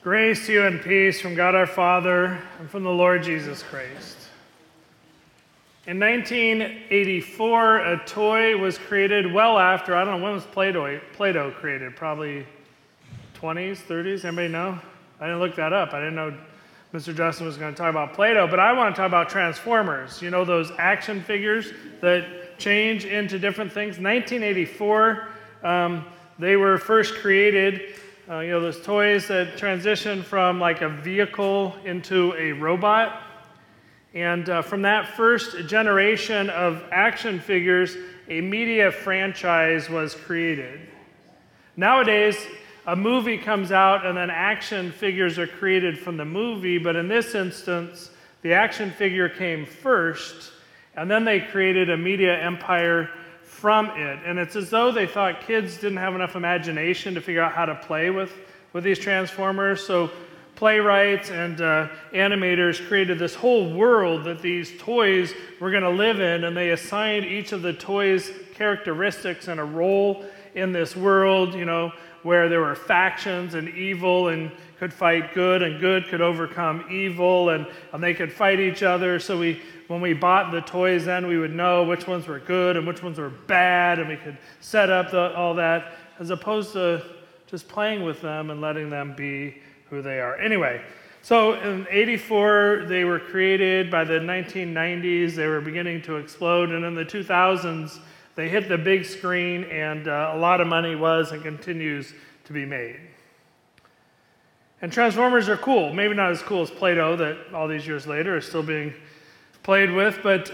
Grace to you and peace from God our Father and from the Lord Jesus Christ. In 1984, a toy was created well after, I don't know, when was Play-Doh created? Probably 20s, 30s? Anybody know? I didn't look that up. I didn't know Mr. Justin was going to talk about Play-Doh, but I want to talk about Transformers. You know those action figures that change into different things? 1984, they were first created. Those toys that transition from like a vehicle into a robot. And from that first generation of action figures, a media franchise was created. Nowadays, a movie comes out and then action figures are created from the movie, but in this instance, the action figure came first, and then they created a media empire from it. And it's as though they thought kids didn't have enough imagination to figure out how to play with these Transformers. So playwrights and animators created this whole world that these toys were going to live in, and they assigned each of the toys characteristics and a role in this world, where there were factions and evil and could fight good, and good could overcome evil, and they could fight each other. So when we bought the toys then, we would know which ones were good and which ones were bad, and we could set up all that, as opposed to just playing with them and letting them be who they are. Anyway, so in 84, they were created. By the 1990s, they were beginning to explode, and in the 2000s, they hit the big screen, and a lot of money was and continues to be made. And Transformers are cool. Maybe not as cool as Play-Doh that all these years later is still being played with, but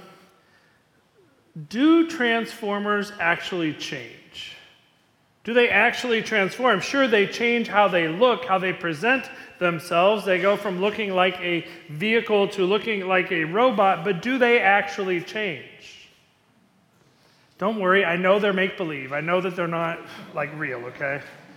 do Transformers actually change? Do they actually transform? Sure, they change how they look, how they present themselves. They go from looking like a vehicle to looking like a robot, but do they actually change? Don't worry, I know they're make-believe. I know that they're not like real, okay?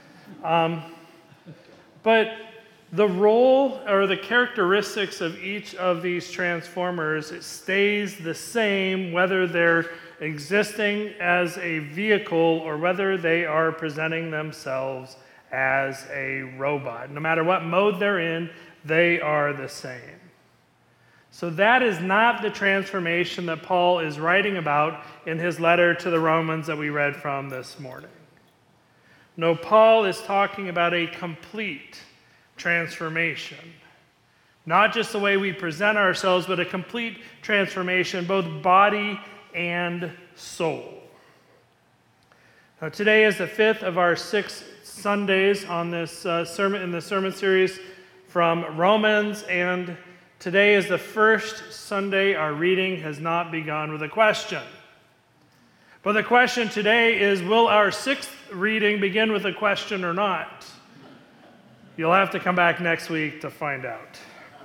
But the role or the characteristics of each of these Transformers, it stays the same whether they're existing as a vehicle or whether they are presenting themselves as a robot. No matter what mode they're in, they are the same. So that is not the transformation that Paul is writing about in his letter to the Romans that we read from this morning. No, Paul is talking about a complete transformation. Not just the way we present ourselves, but a complete transformation, both body and soul. Now, today is the fifth of our 6 Sundays on this sermon in the sermon series from Romans, and today is the first Sunday our reading has not begun with a question. But the question today is, will our 6th reading begin with a question or not? You'll have to come back next week to find out.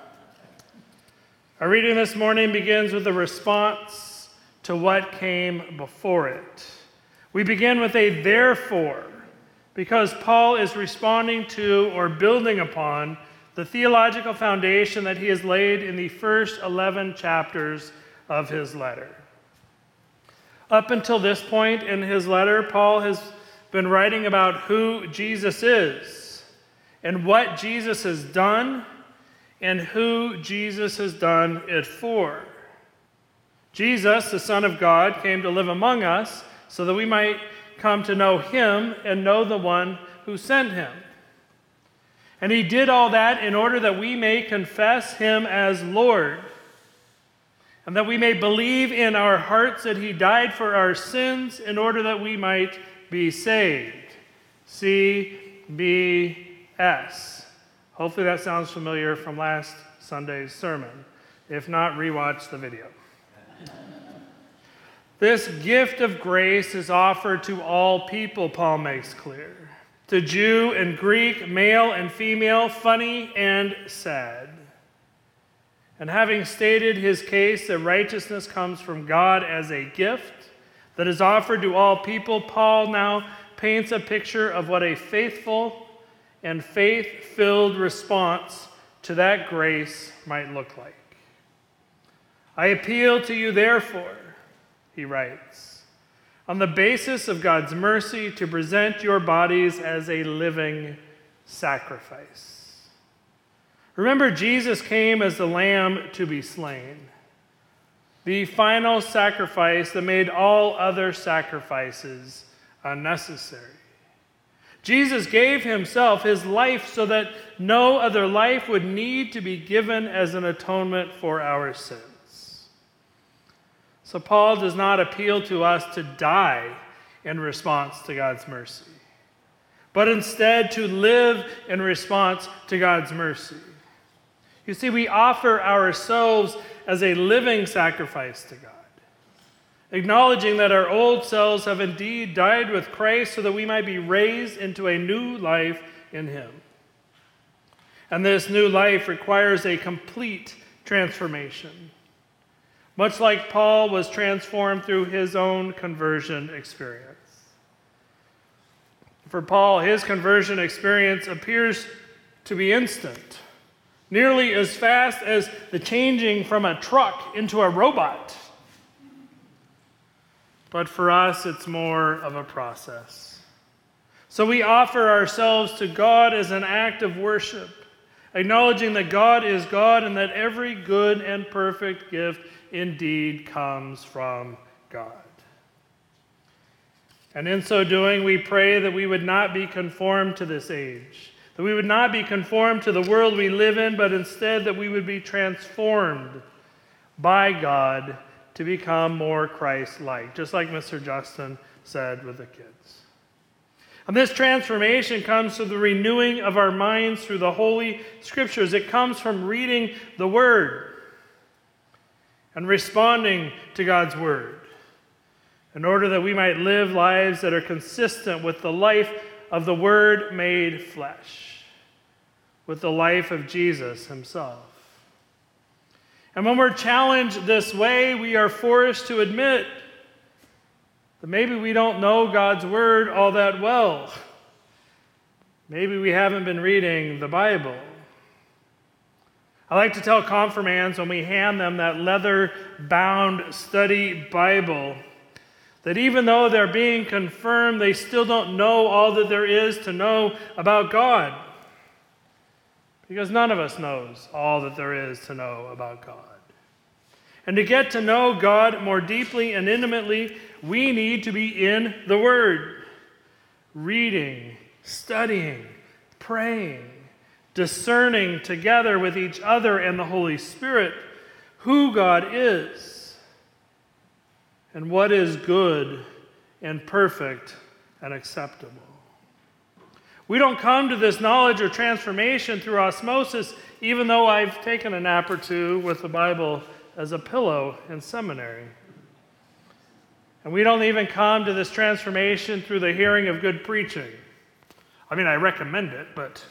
Our reading this morning begins with a response to what came before it. We begin with a therefore, because Paul is responding to or building upon the theological foundation that he has laid in the first 11 chapters of his letter. Up until this point in his letter, Paul has been writing about who Jesus is and what Jesus has done and who Jesus has done it for. Jesus, the Son of God, came to live among us so that we might come to know him and know the one who sent him. And he did all that in order that we may confess him as Lord, and that we may believe in our hearts that he died for our sins in order that we might be saved. CBS. Hopefully that sounds familiar from last Sunday's sermon. If not, rewatch the video. This gift of grace is offered to all people, Paul makes clear. To Jew and Greek, male and female, funny and sad. And having stated his case that righteousness comes from God as a gift that is offered to all people, Paul now paints a picture of what a faithful and faith-filled response to that grace might look like. I appeal to you, therefore, he writes, on the basis of God's mercy, to present your bodies as a living sacrifice. Remember, Jesus came as the lamb to be slain, the final sacrifice that made all other sacrifices unnecessary. Jesus gave himself, his life, so that no other life would need to be given as an atonement for our sins. So Paul does not appeal to us to die in response to God's mercy, but instead to live in response to God's mercy. You see, we offer ourselves as a living sacrifice to God, acknowledging that our old selves have indeed died with Christ so that we might be raised into a new life in him. And this new life requires a complete transformation, much like Paul was transformed through his own conversion experience. For Paul, his conversion experience appears to be instant, nearly as fast as the changing from a truck into a robot. But for us, it's more of a process. So we offer ourselves to God as an act of worship, acknowledging that God is God and that every good and perfect gift indeed comes from God. And in so doing, we pray that we would not be conformed to this age, that we would not be conformed to the world we live in, but instead that we would be transformed by God to become more Christ-like, just like Mr. Justin said with the kids. And this transformation comes through the renewing of our minds through the Holy Scriptures. It comes from reading the Word and responding to God's Word in order that we might live lives that are consistent with the life of the Word made flesh, with the life of Jesus himself. And when we're challenged this way, we are forced to admit that maybe we don't know God's Word all that well. Maybe we haven't been reading the Bible. I like to tell confirmands when we hand them that leather-bound study Bible that even though they're being confirmed, they still don't know all that there is to know about God. Because none of us knows all that there is to know about God. And to get to know God more deeply and intimately, we need to be in the Word, reading, studying, praying, discerning together with each other and the Holy Spirit who God is and what is good and perfect and acceptable. We don't come to this knowledge or transformation through osmosis, even though I've taken a nap or two with the Bible as a pillow in seminary. And we don't even come to this transformation through the hearing of good preaching. I mean, I recommend it, but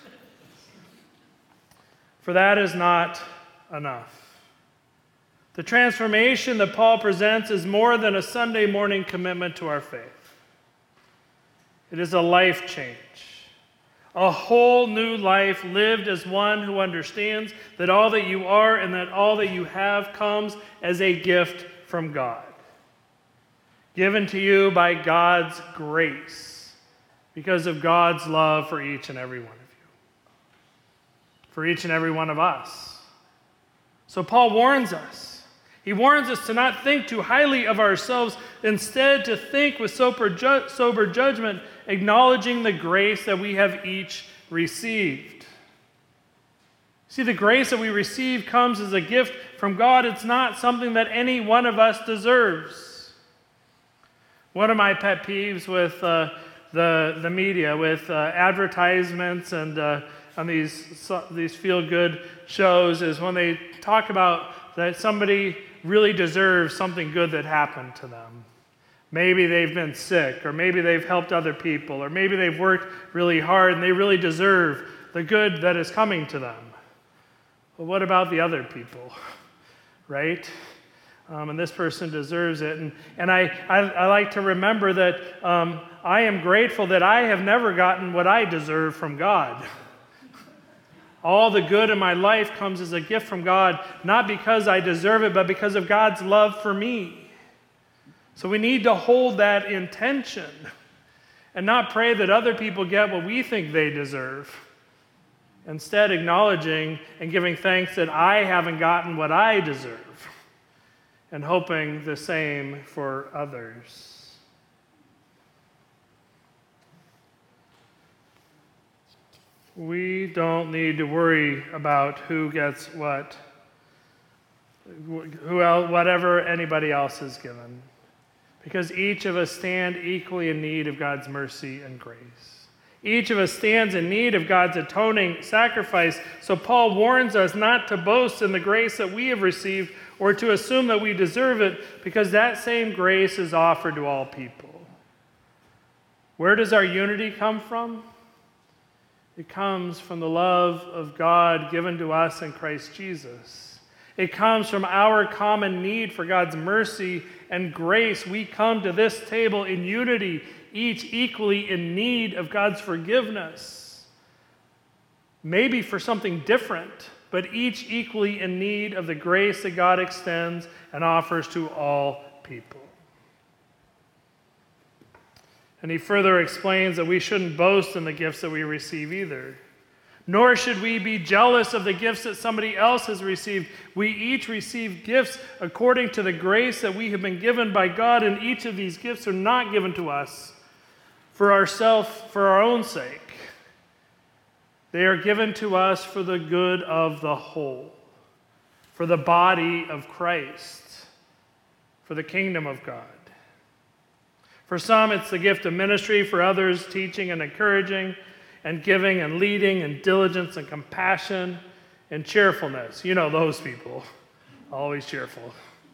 for that is not enough. The transformation that Paul presents is more than a Sunday morning commitment to our faith. It is a life change. A whole new life lived as one who understands that all that you are and that all that you have comes as a gift from God, given to you by God's grace because of God's love for each and every one of you, for each and every one of us. So Paul warns us. He warns us to not think too highly of ourselves, instead to think with sober judgment, acknowledging the grace that we have each received. See, the grace that we receive comes as a gift from God. It's not something that any one of us deserves. One of my pet peeves with the media, with advertisements and on these feel-good shows, is when they talk about that somebody really deserves something good that happened to them. Maybe they've been sick, or maybe they've helped other people, or maybe they've worked really hard and they really deserve the good that is coming to them. But what about the other people, right? And this person deserves it. And I like to remember that I am grateful that I have never gotten what I deserve from God. All the good in my life comes as a gift from God, not because I deserve it, but because of God's love for me. So we need to hold that in tension and not pray that other people get what we think they deserve, Instead, acknowledging and giving thanks that I haven't gotten what I deserve, and hoping the same for others. We don't need to worry about who gets what, whatever anybody else is given, because each of us stand equally in need of God's mercy and grace. Each of us stands in need of God's atoning sacrifice, so Paul warns us not to boast in the grace that we have received or to assume that we deserve it, because that same grace is offered to all people. Where does our unity come from? It comes from the love of God given to us in Christ Jesus. It comes from our common need for God's mercy and grace. We come to this table in unity, each equally in need of God's forgiveness. Maybe for something different, but each equally in need of the grace that God extends and offers to all people. And he further explains that we shouldn't boast in the gifts that we receive either. Nor should we be jealous of the gifts that somebody else has received. We each receive gifts according to the grace that we have been given by God, and each of these gifts are not given to us for ourselves, for our own sake. They are given to us for the good of the whole, for the body of Christ, for the kingdom of God. For some, it's the gift of ministry. For others, teaching and encouraging and giving and leading and diligence and compassion and cheerfulness. You know those people, always cheerful.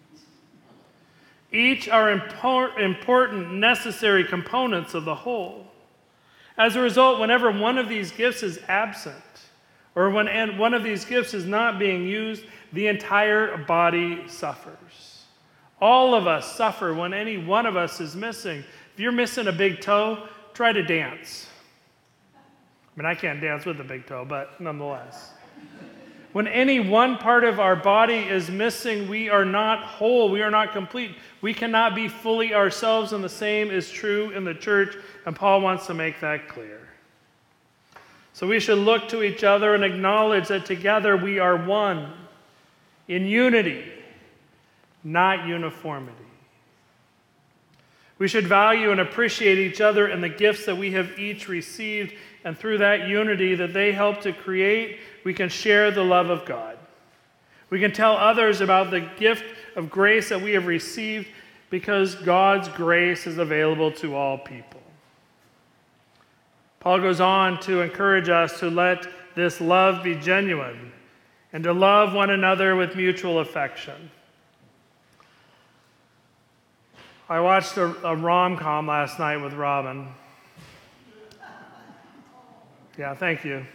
Each are important, necessary components of the whole. As a result, whenever one of these gifts is absent, or when one of these gifts is not being used, the entire body suffers. All of us suffer when any one of us is missing. If you're missing a big toe, try to dance. I mean, I can't dance with a big toe, but nonetheless. When any one part of our body is missing, we are not whole, we are not complete. We cannot be fully ourselves, and the same is true in the church, and Paul wants to make that clear. So we should look to each other and acknowledge that together we are one, in unity, not uniformity. We should value and appreciate each other and the gifts that we have each received, and through that unity that they help to create, we can share the love of God. We can tell others about the gift of grace that we have received, because God's grace is available to all people. Paul goes on to encourage us to let this love be genuine and to love one another with mutual affection. I watched a rom-com last night with Robin. Yeah, thank you.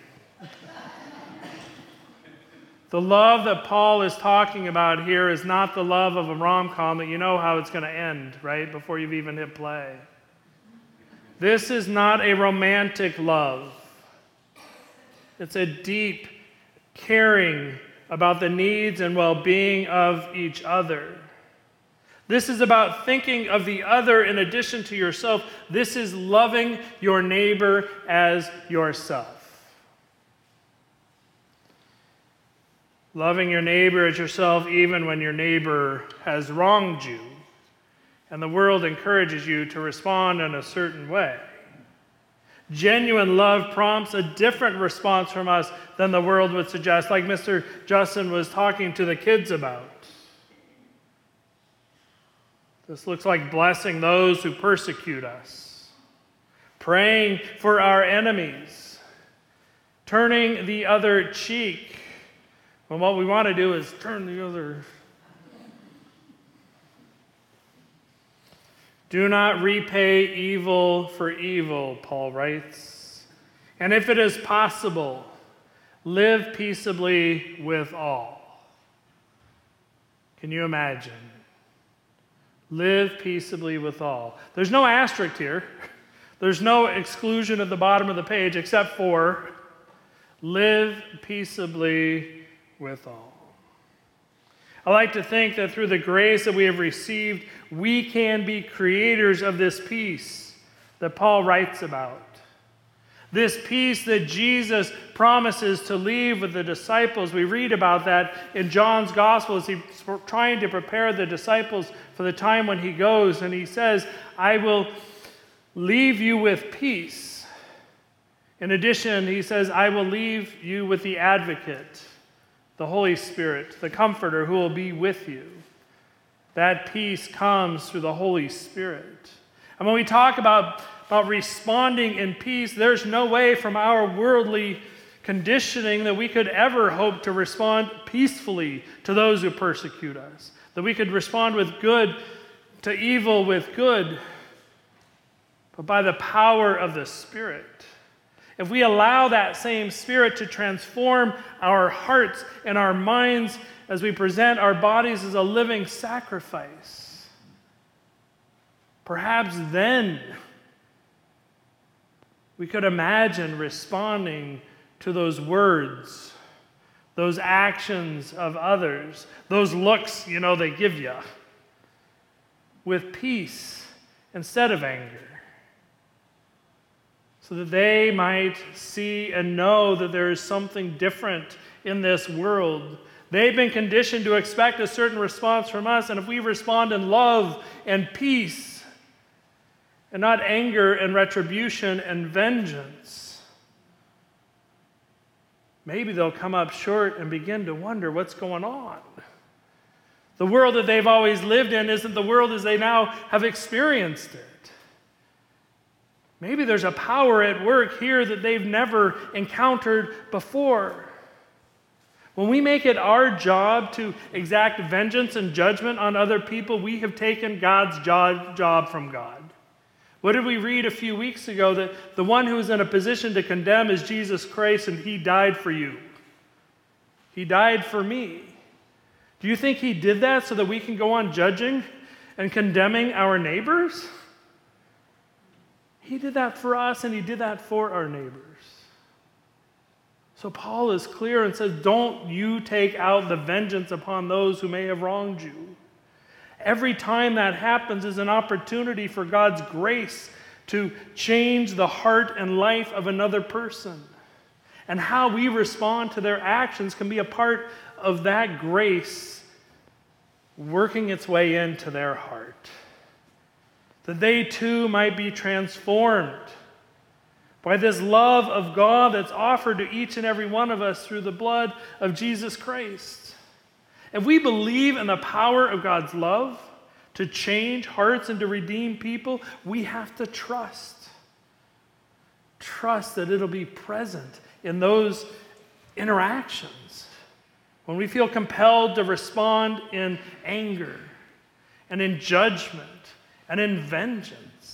The love that Paul is talking about here is not the love of a rom-com that you know how it's going to end, right, before you've even hit play. This is not a romantic love. It's a deep caring about the needs and well-being of each other. This is about thinking of the other in addition to yourself. This is loving your neighbor as yourself. Loving your neighbor as yourself even when your neighbor has wronged you and the world encourages you to respond in a certain way. Genuine love prompts a different response from us than the world would suggest, like Mr. Justin was talking to the kids about. This looks like blessing those who persecute us, praying for our enemies, turning the other cheek, when what we want to do is turn the other. Do not repay evil for evil, Paul writes. And if it is possible, live peaceably with all. Can you imagine? Live peaceably with all. There's no asterisk here. There's no exclusion at the bottom of the page except for live peaceably with all. I like to think that through the grace that we have received, we can be creators of this peace that Paul writes about. This peace that Jesus promises to leave with the disciples. We read about that in John's Gospel as he's trying to prepare the disciples for the time when he goes. And he says, I will leave you with peace. In addition, he says, I will leave you with the Advocate, the Holy Spirit, the Comforter who will be with you. That peace comes through the Holy Spirit. And when we talk about responding in peace, there's no way from our worldly conditioning that we could ever hope to respond peacefully to those who persecute us, that we could respond with good to evil with good, but by the power of the Spirit. If we allow that same Spirit to transform our hearts and our minds as we present our bodies as a living sacrifice, perhaps then we could imagine responding to those words, those actions of others, those looks, they give you, with peace instead of anger, so that they might see and know that there is something different in this world. They've been conditioned to expect a certain response from us, and if we respond in love and peace, and not anger and retribution and vengeance, maybe they'll come up short and begin to wonder what's going on. The world that they've always lived in isn't the world as they now have experienced it. Maybe there's a power at work here that they've never encountered before. When we make it our job to exact vengeance and judgment on other people, we have taken God's job from God. What did we read a few weeks ago? That the one who is in a position to condemn is Jesus Christ, and he died for you. He died for me. Do you think he did that so that we can go on judging and condemning our neighbors? He did that for us, and he did that for our neighbors. So Paul is clear and says, don't you take out the vengeance upon those who may have wronged you. Every time that happens is an opportunity for God's grace to change the heart and life of another person. And how we respond to their actions can be a part of that grace working its way into their heart. That they too might be transformed by this love of God that's offered to each and every one of us through the blood of Jesus Christ. If we believe in the power of God's love to change hearts and to redeem people, we have to trust. Trust that it'll be present in those interactions. When we feel compelled to respond in anger and in judgment and in vengeance.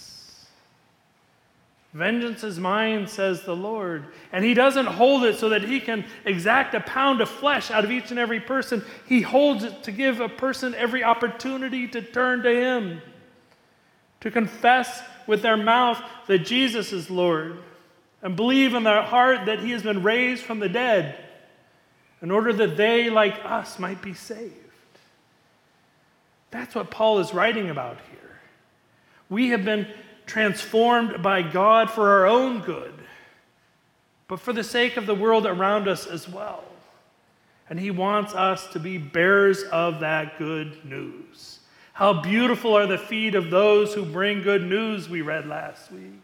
Vengeance is mine, says the Lord. And he doesn't hold it so that he can exact a pound of flesh out of each and every person. He holds it to give a person every opportunity to turn to him, to confess with their mouth that Jesus is Lord, and believe in their heart that he has been raised from the dead, in order that they, like us, might be saved. That's what Paul is writing about here. We have been transformed by God for our own good, but for the sake of the world around us as well. And he wants us to be bearers of that good news. How beautiful are the feet of those who bring good news, we read last week.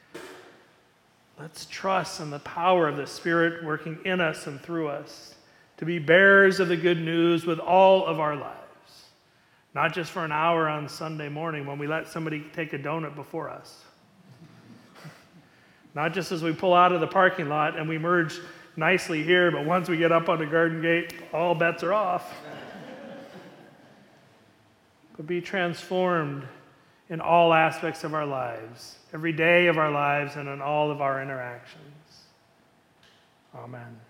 Let's trust in the power of the Spirit working in us and through us to be bearers of the good news with all of our lives. Not just for an hour on Sunday morning when we let somebody take a donut before us. Not just as we pull out of the parking lot and we merge nicely here, but once we get up on the garden gate, all bets are off. But be transformed in all aspects of our lives, every day of our lives, and in all of our interactions. Amen.